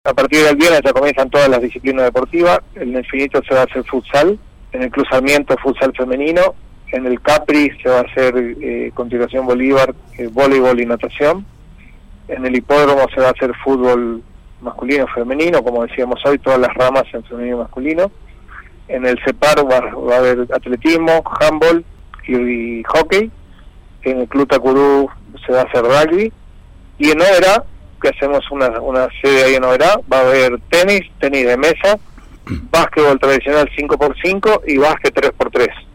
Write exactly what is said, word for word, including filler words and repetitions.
A partir del viernes ya comienzan todas las disciplinas deportivas. En el Infinito se va a hacer futsal, en el Club Sarmiento futsal femenino, en el Capri se va a hacer eh, continuación Bolívar, eh, voleibol y natación, en el Hipódromo se va a hacer fútbol masculino y femenino, como decíamos hoy, todas las ramas en femenino y masculino. En el CEPAR va, va a haber atletismo, handball y, y hockey. En el Club Tacurú se va a hacer rugby. Y en Oberá, que hacemos una, una sede ahí en Oberá, va a haber tenis, tenis de mesa, básquetbol tradicional cinco por cinco y básquet tres por tres.